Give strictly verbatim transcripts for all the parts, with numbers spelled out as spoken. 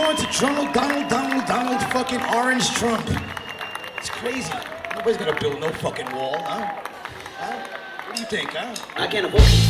going to Donald, Donald, Donald, Donald fucking Orange Trump. It's crazy. Nobody's gonna build no fucking wall, huh? Huh? What do you think, huh? I can't afford it.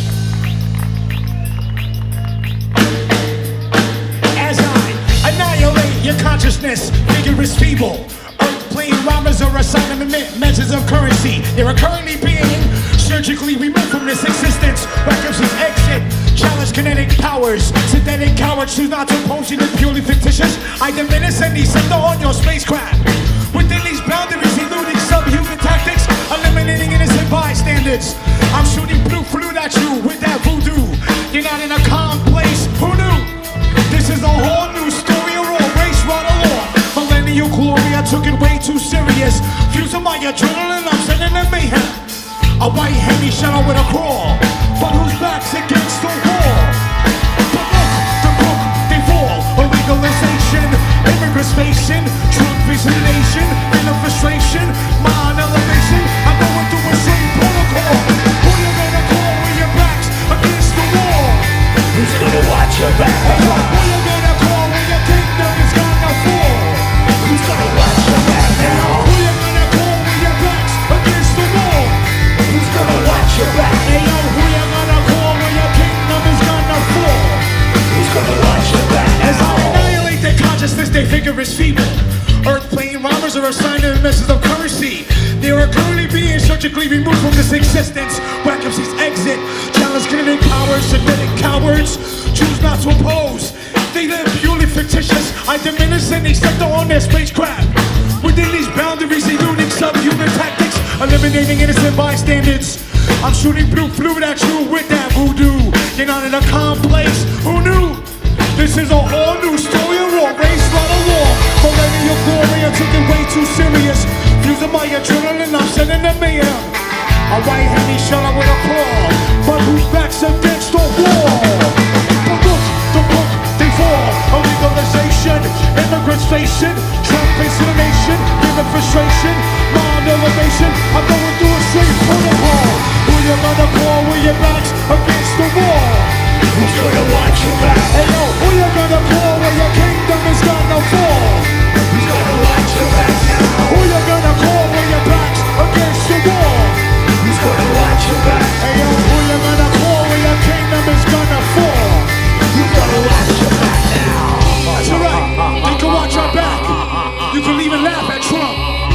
As I annihilate your consciousness, figure is feeble. Earth-plane rhymes are assigned measures of currency. They are currently being surgically removed from this existence. Records' exit. Challenge kinetic powers. Synthetic cowards choose not to oppose you. Purely fictitious. I diminish any center on your spacecraft. Within these boundaries, eluding subhuman tactics, eliminating innocent bystanders. I'm shooting blue flute at you with that voodoo. You're not in a calm place. Who knew? This is a whole new story. A raw race right along. Millennial glory, I took it way too serious. Fusing my adrenaline, I'm sending them mayhem. A white heavy shadow with a crawl, but whose back's against the wall? But look, the book, they fall. A legalization, immigrants facing, Trump vaccination, inner frustration, mind elevation. I'm going through a straight protocol. Who you gonna call when your back's against the wall? Who's gonna watch your back? Who you gonna call when your kingdom is gonna fall? Who's gonna watch your back now? Who you gonna call when your back's against the wall? Who's gonna watch your back? Hey yo, who you gonna call when your kingdom is gonna fall? Who's gonna watch your back? As I annihilate their consciousness, they figure is feeble. Earth-plane robbers are assigned to the message of currency. They are currently being surgically removed from this existence. Vacancies exit. Challenge kinetic powers, synthetic cowards choose not to oppose. They live purely fictitious. I diminish any sector on their spacecraft. Within these boundaries, eluding subhuman tactics, eliminating innocent bystanders. I'm shooting blue fluid at you with that voodoo. You're not in a calm place. Who knew? This is a whole new story. A raw race right along. Millennial glory, I took it way too serious. Fusing my adrenaline, I'm sending them mayhem. A white heavy shadow with a claw, but whose back's against the wall? But look, the book, they fall. A legalization, immigrants facing, Trump vaccination, given frustration, mind elevation. I'm going through a straight protocol. Who you gonna call when your back's against the wall? Who's gonna watch your back? Hey yo, who you gonna call when your kingdom is gonna fall? Who's gonna watch your back now? Who you gonna call when your back's against the wall? Who's gonna watch your back? Hey yo, who you gonna call when your kingdom is gonna fall? Who's gonna watch your back now? That's alright, they can watch our back. You can even laugh at Trump.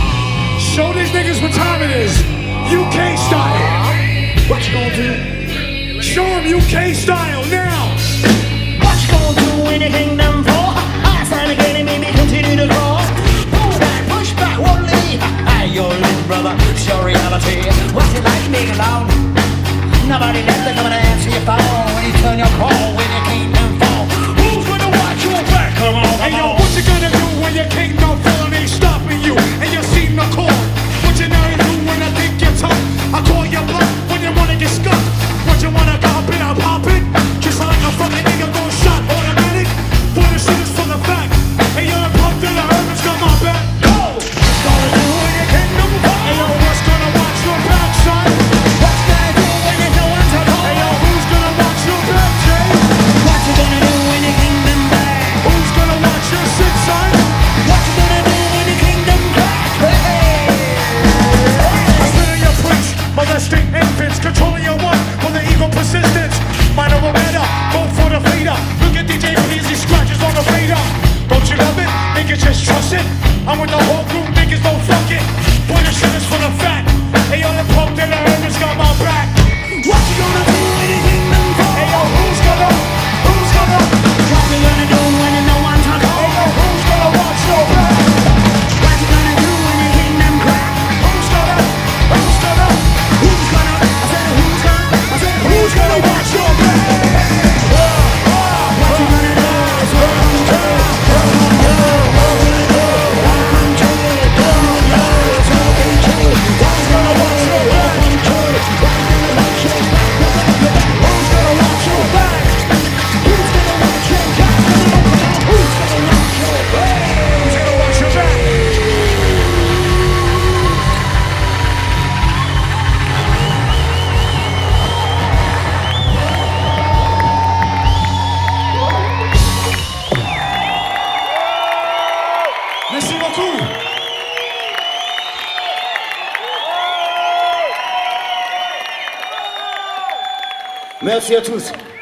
Show these niggas what time it is. U K style. What you gonna do? Show them U K style now. What you gonna do when the kingdom fall? I sign again and maybe continue to crawl. Push back, push back, won't leave. Hey, your little brother, it's your reality. What's it like being alone? Nobody left to come and answer your phone when you turn your call when your kingdom fall. Who's gonna watch your back? Come on, Hey come yo, on. what you gonna do when your kingdom fall and ain't stopping you? And you see no call. What you gonna do when I think you're tough? I call your bluff when you wanna get scuffed. What you wanna pop it, I'll pop it. Just like a fucking nigga gon' shot automatic. For the shit is for the fact. Hey yo, pump to the herb, it's got my back. Go! What's gonna do when your kingdom fall? Hey yo, what's gonna watch your back, son? What's gonna do when there's no one to call? Hey yo, who's gonna watch your back, Jay? What you gonna do when the kingdom back? Who's gonna watch your shit, son? What you gonna do when the kingdom crack? Hey! I spit in your place, molesting infants, controlling your one for the evil persistence. Minor Loretta, go for the fader. Look at D J Peasy scratches on the fader. Don't you love it? Niggas just trust it. I'm with the whole group, niggas don't fuck it. Boy, the shit is for the fat. Hey yo, the pump to the herb has got my back. What you gonna do when the kingdom fall? Hey yo, who's gonna, who's gonna, What you gonna do when there's no one to call? hey yo, who's gonna watch your back? What you gonna do when the kingdom crack? Who's gonna, who's gonna, Who's gonna? I said who's gonna? I said who's gonna watch your back? What you gonna do? Welcome to it. Welcome to it. Welcome to it. Merci beaucoup. Merci à tous.